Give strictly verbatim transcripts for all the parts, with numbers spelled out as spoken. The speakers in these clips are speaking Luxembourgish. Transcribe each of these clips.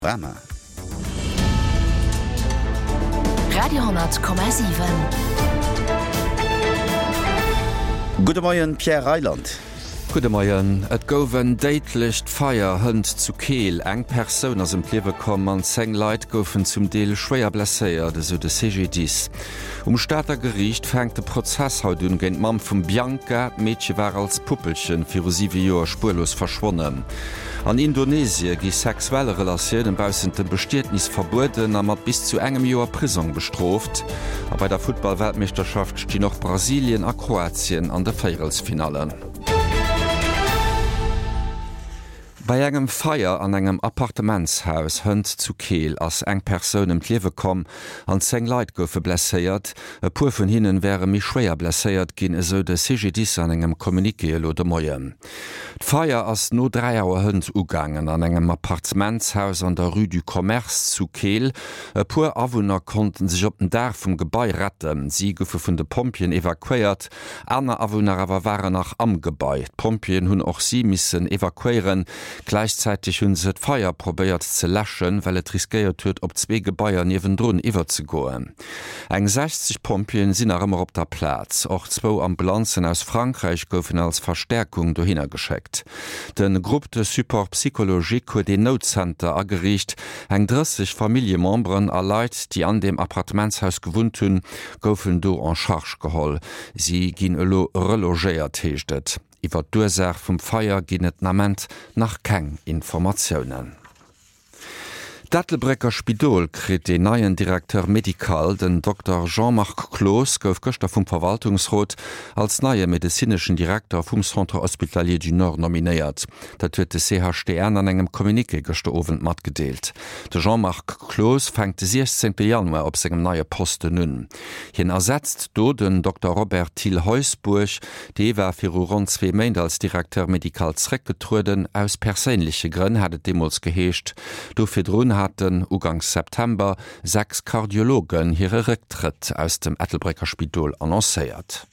Brama. Radiohonnertkommmersiven. Gute Morgen, Pierre Reiland. Gute Morgen. Et goufen deitlicht Feier hënd zu Keel eng Persoun ass em Klewe kom an seng Leiit goufen zum Deel schwéier blesséiert eso de C G Dis. Um Staater Gericht fängt de Prozess haut un géint Mam vum Bianca, Mädchen war als Puppelchen fir sieben Joer spurlos verschwonnen. An Indonesie gi sexuelle Relationen bausen dem Bestietnis verboten, a mat bis zu engem Joer Prison bestroft. A bei der Football-Weltmeisterschaft stehen noch Brasilien a Kroatien an der Feirelsfinalen. Bei engem Feier an engem Appartementshaus hënd zu Keel ass eng Persoun em Klewe kom an seng Leiit goufe blesséiert, e puer vun hinnen wäre mi schwéier blesséiert ginn eso de C G Dis an engem Kommunike lo de Moien. D'Feier ass no drei Auer hënd ugangen an engem Appartementshaus an der Rue du Commerce zu Keel. E puer Awunner konnten sich op den Dach vum Gebäi retten. Sie goufe vun de Pompien evakuéiert, aner Awunner awer waren nach am Gebäi. Pompien hunn och sie missen evakuieren. Gleichzeitig hunn se d Feier probéiert ze lächen, well et riskeiert huet op zwee Gebäier niewendrun iwwer ze goen. Eng sechzig Pompien sinn er ëmmer op der Platz. Och zwo Ambulanzen aus Frankreich goufen als Verstärkung do hinner gescheckt. Den Gruppe de Support Psychologique huet de Notcenter agericht, eng dreißig Familiemembren a Leiit, die an dem Appartementshaus gewunt hunn, goufen do an Charge geholl. Sie ginn elo relogéiert heeschtet. Iwer d'Ursach vum Feier ginn et nament nach keng Informationoen. Dattelbrecker Spidol krit den neien Direkteur Medikal, den Doktor Jean-Marc Clos, gouf Göster vum Verwaltungsrot als neue medizinschen Direktor vum Centre Hospitalier du Nord nominéiert. Dat huet de C H D N an engem Kommunike gesteowen mat gedeelt. De Jean-Marc Clos fängt de sechzehnten Januar op segem neue Posten nun. Hien ersetzt do den Doktor Robert Thiel Heusburg, de war fir rund zwei Mäint als Direkteur Medikal zreckgetruden, aus perséinliche Grënn hatt demos geheescht. Do fir Drun hatten ugangs September sechs Kardiologen hire Rücktritt aus dem Ettelbrecker Spidol annoncéiert.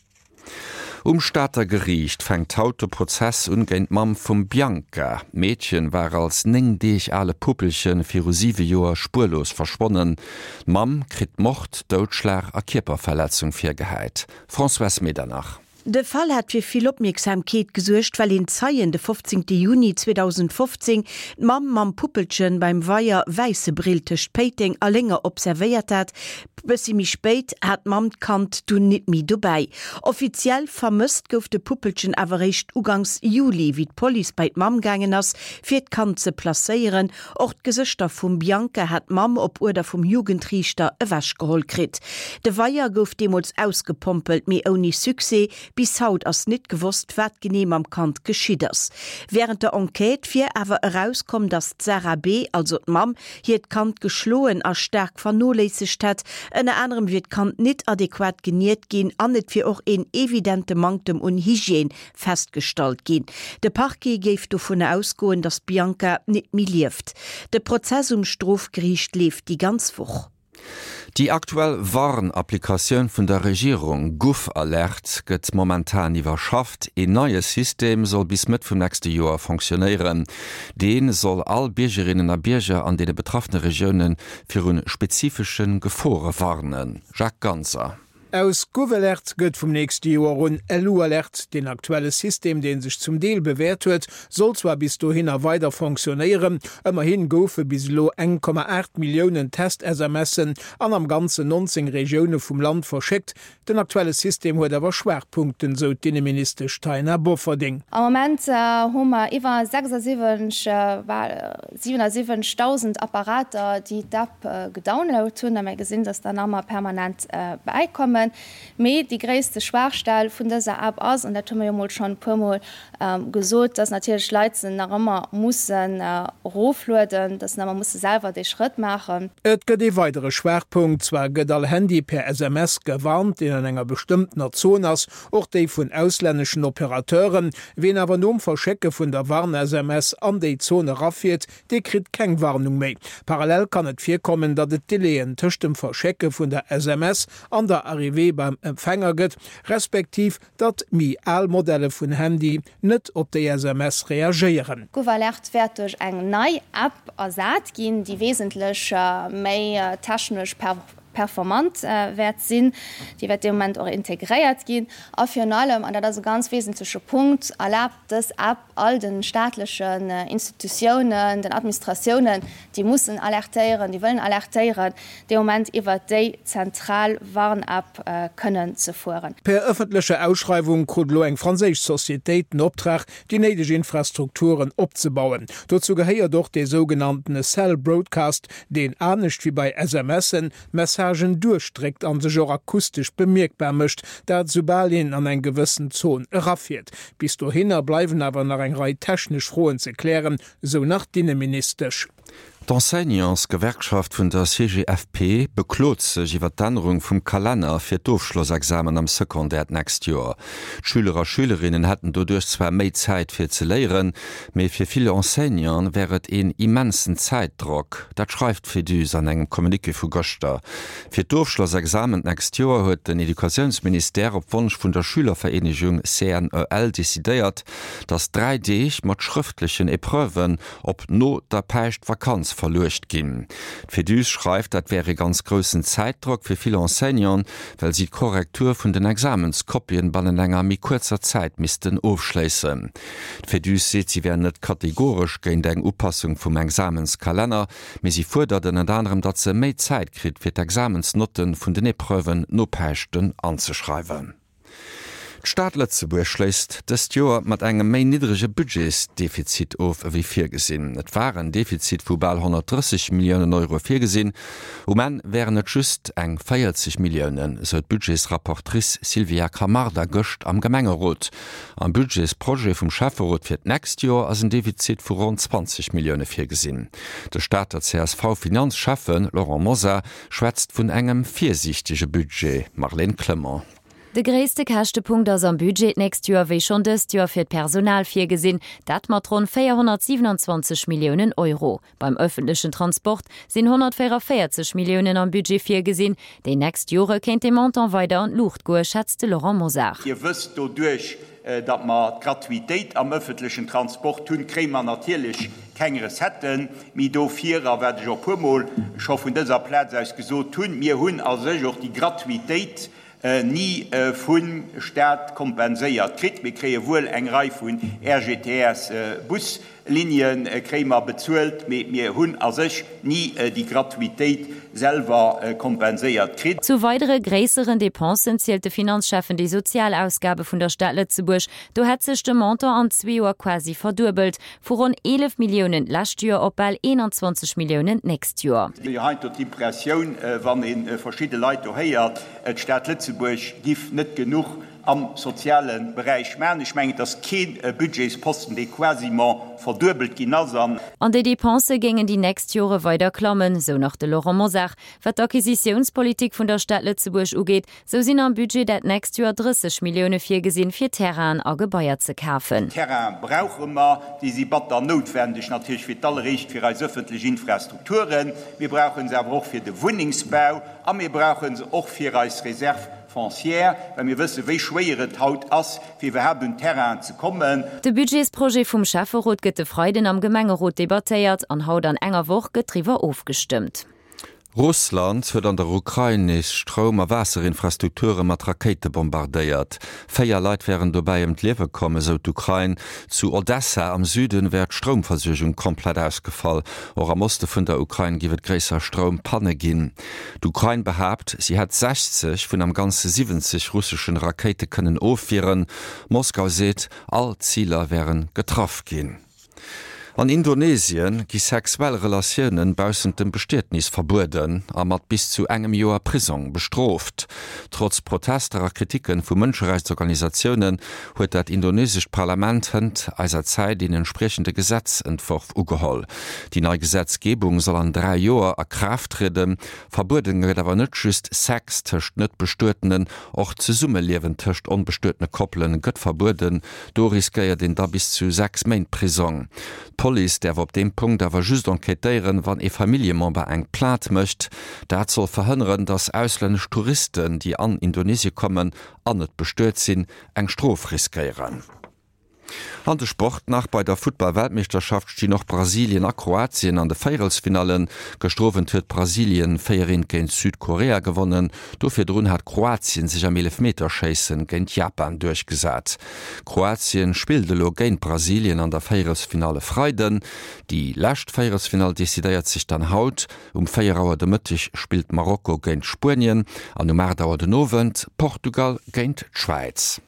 Um Staater Gericht fängt haut der Prozess ungéint Mam vum Bianca. Mädchen war als neng deich alle Puppelchen fir sieben Joer spurlos verschwonnen. Mam krit Mord, Dootschlag a Kierperverletzung fir geheit. François Medernach. De Fall hat fir viel Opmerksamkeet gesuercht, weil in Zeien de fünfzehnten Juni zweitausendfünfzehn Mam mam Puppelchen beim Weiher weisse Brilte Späting a länger observiert hat, bis sie mich spät hat Mam kannt du nit mi dabei. Offiziell vermisst gouf de Puppelchen awer recht ugangs Juli, wie d Police bei Mam gangen ass, fir d'Kant ze placéieren. Och d'Gesichter vum Bianca hat Mam op Urder vum Jugendrichter e wäsch gehol krit. De Weiher gouf demols ausgepumpelt, mi oni Suse, bis haut ass net gewusst, wat genehm am Kant geschieders. Während der Enquete fir awer herauskom, dass Sarah B., also Mam, hier d Kant geschloen a stark vernolesigt hat, en anderem wird Kant net adäquat geniert gehen, an net fir och en evidente Mangtem un Hygien festgestalt gehen. De Parquet geif davon ausgoen, dass Bianca net mi lieft. De Prozess um Strafgericht lief die ganz Woche. Die aktuell Warn-Applikation vun der Regierung Guf Alert gëtt momentan iwwerschafft. E neues System soll bis mit vum nächste Joer funktionieren. Den soll all Bürgerinnen a Bürger an de betroffene Regionen fir hun spezifischen Gefore warnen. Jacques Ganser. Aus Gouvernert gëtt vum nächste Joer run L U-Alert, den aktuelle System, den sich zum Deel bewährt huet, soll zwar bis dahin weiter funktionieren, immerhin goufe bis lo eins Komma acht Millionen Test-S M S'en an am ganzen neunzehn Regionen vom Land verschickt. Den aktuelle System huet aber Schwerpunkten, so Innenminister Steiner Bofferding. Am Moment äh, haben wir über siebenundsiebzigtausend Apparate, die D A P äh, gedownloadet haben, haben wir gesehen, dass da nochmal permanent äh, beikommen. Me die größte Schwachstelle von dieser App aus, und da tun wir ja mal schon ein paar Mal ähm, gesagt, dass natürlich Leute noch immer müssen äh, raufladen, dass man muss selber den Schritt machen. Et gibt ein weiterer Schwerpunkt, zwar geht all Handy per S M S gewarnt in einer bestimmten Zone, auch die von ausländischen Operateuren, wen aber nur Verschecken von der Warn-S M S an die Zone raffiert, die kriegt keine Warnung mehr. Parallel kann es vorkommen, dass es Delayen zwischen dem Verschecken von der S M S an der Arrivierung W W beim Empfänger gëtt, respektiv dat mi all Modelle vun Handy net op de S M S reagieren. Gowerlegt fertig eng nei App ersat gin, die wesentlich äh, méi äh, technisch per performant äh, wert sinn, die wird dem Moment auch integriert gehen. Auf allem, und das ist ein ganz wesentlicher Punkt, erlaubt das ab all den staatlichen äh, Institutionen, den Administrationen, die müssen alertieren, die wollen alertieren, den Moment über die zentral Warn-App äh, können zu fahren. Per öffentliche Ausschreibung kriegt eng französische Societät den Auftrag, die nötigen Infrastrukturen abzubauen. Dazu gehört doch der sogenannte Cell Broadcast, den ähnlich wie bei S M S Messagen durchstreckt an sich auch akustisch bemerkbar mischt, da Zubalien an en gewissen Zon raffiert. Bis dahin bleiben aber nach ein Reihe technisch Frohen zu klären, so nach innenministerisch. D'Enseignants-Gewerkschaft vun der C G F P beklot sech iwwer d'Änderung vum Kalender fir d'Ofschlossexamen am Sekondär näst Joer. Schüler Schülerinnen hätten dodurch zwar méi Zeit fir ze léieren, méi fir viele Enseignants wäret en immensen Zeitdruck. Dat schreift Fedus an engem Kommunike vu Goster. Fir d'Ofschlossexamen näst Joer huet den Edukationsminister op Wunsch vun der Schülervereinigung C N E L desideiert, dats drei D mat schriftlichen Epreuwen op no der Pecht Vakanz verlocht ginn. Fedus schreift, dat wäre ganz großen Zeitdruck fir viele Enseignants, weil sie Korrektur vun den Examenskopien bannen enger mi kurzer Zeit missten aufschleessen. Fedus seht, sie wären net kategorisch géint eng Upassung vum Examenskalender, me sie forderten et anderem, dat ze méi Zeit krit fir d'Examensnoten vun den Epreuwen no Pechten anzuschreiben. Staat Lützeburg schläst das Jahr mat engem méi niedrige Budgetsdefizit auf wie vier gesinn. Et waren Defizit vu bald hundertdreißig Millionen Euro vier gesinn, um en wären net just eng vierzig Millionen, so d Budgetsrapportrice Silvia Kramarda gocht am Gemengerot. Am Budgetsproje vum Schafferrot fir näst Jahr as ein Defizit vu rund zwanzig Millionen vier gesinn. Der Staat der C S V-Finanzschaffen Laurent Moser schwätzt vun engem viersichtige Budget. Marlene Clement. De gréste Kachtepunkt ass am Budget näst Joer wéi schon dës Joer fir d Personal fir gesinn, dat mat rund vierhundertsiebenundzwanzig Millionen Euro. Beim öffentlichen Transport sinn hundertvierzig Millionen am Budget fir gesinn. Dei näst Jore kennt de Montant weiter an Luucht goe schätzte Laurent Moser. Ihr wëst dodurch, dat ma Gratuitéit am öffentlichen Transport hunn krémer natierlich kengeres hätten, mi do vierer werde ich op pumoll scho vun déser Plätz aus gesot hunn, mir hunn as sech och die Gratuitéit Äh, nie äh, vun Staat kompenséiert krit, mir kree wohl eng Reif vun R G T S äh, Buslinien äh, krémer bezuelt, mir hunn as sech nie äh, die Gratuitéit selber äh, kompenséiert krit. Zu weitere gräseren Depensen zielte Finanzchefen die Sozialausgabe vun der Stadt Lützeburg. Du hat sech de Montant an zwei Uhr quasi verdurbelt, vu rund elf Millionen Lastür op bald einundzwanzig Millionen näst Jahr. Die ha die Impression, äh, wann in äh, verschiedene Leute heiert, äh, Stadt Lützeburg gif net genug am sozialen Bereich Mäen. Ich mengge das kein äh, Budgetsposten, die quasi verdurbelt ginnnasern. An de Depense gingen die näst Jore weiter klammen, so nach de Laurent Moser. Wat d'Akquisitionspolitik vun der Stadt Lützeburg ugeht, so sinn am Budget dat näst Jahr dreißig Millionen vier gesinn fir Terran a Gebäier ze kaufen. Terran brauch immer, die sie batter notwendig natürlich fir alle Recht fir als öffentliche Infrastrukturen. Wir brauchen sie aber auch fir de Wohnungsbau, a wir brauchen sie auch fir als Reserve foncière, wenn wir wissen, wie schwer es haut ist, wie wir haben Terrain zu kommen. De Budgetsproje vum Schafferrot gëtt Freuden am Gemengerot debatteiert an haut an enger Woch getriwer aufgestimmt. Russland huet an der Ukraine Strom- a Wasserinfrastrukture mat Rakete bombardéiert. Féier Leiit wären dobei em d'Liewe komme so d'Ukraine. Zu Odessa am Süden wär d'Stromversorgung komplett ausgefall. Or am Oste vun der Ukraine giwet gréser Strom panne ginn. D'Ukraine behabt, sie hat sechzig vun am ganze siebzig russischen Rakete kënnen ofvieren. Moskau seet, all Zieler wären getraff ginn. An Indonesien gi sexuelle Relationen bausen dem Bestätnis verboden, a mat bis zu engem Joer Prison bestroft. Trotz protesterer Kritiken vu Mënscherechtsorganisationen huet dat indonesisch Parlament hend eiser Zeit den entsprechende Gesetzentwurf ugeholl. Die neue Gesetzgebung soll an drei Joer a Kraft treten, verboden gët awer net just Sex töcht net bestuertenen och ze Summe liewen töcht unbestuertene Koppeln gëtt verboden, do riskeiert den da bis zu sechs Main Prison. Poli der op dem Punkt awer just enquetéieren, wann e Familiemember eng plat mcht, dat soll verhënneren, dass auslännesch Touristen, die an Indonesie kommen, an net bestört sinn, eng Strof riskieren. An de Sport nach bei der Football-Weltmeisterschaft die noch Brasilien a Kroatien an de Feierelsfinalen gestroven huet Brasilien Feierin géint Südkorea gewonnen, dofir Drun hat Kroatien sich am Elfmeterscheessen géint Japan durchgesat. Kroatien spieldelo géint Brasilien an der Feiersfinale Freiden. Die lächt Feiersfinal desideiert sich dann haut, um Feierauer de Mëttich spielt Marokko géint Spurien, an um Mardauer den Novent Portugal géint Schweiz.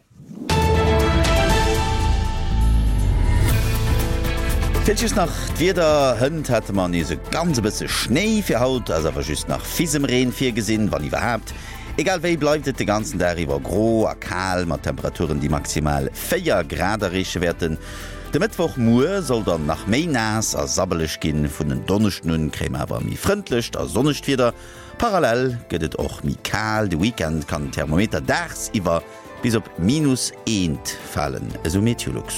Just nach wieder hënd hat man se ganz bisse Schnee fir haut, as awer just nach fiesem Reen fir gesinn, wann iwwerhabt. Egal wéi bleiftet de ganzen Deriwer gro a kal mat Temperaturen, die maximal vier Grad riche werden. De Mittwoch Muer soll dann nach méi nass a sabbelech ginn vun den Donnechtnun krémwer mi frontlecht a sonnecht wieder. Parallel gëtt och mi kal, de Weekend kann Thermometer dachs iwwer bis op minus eins fallen, eso Meteorlux.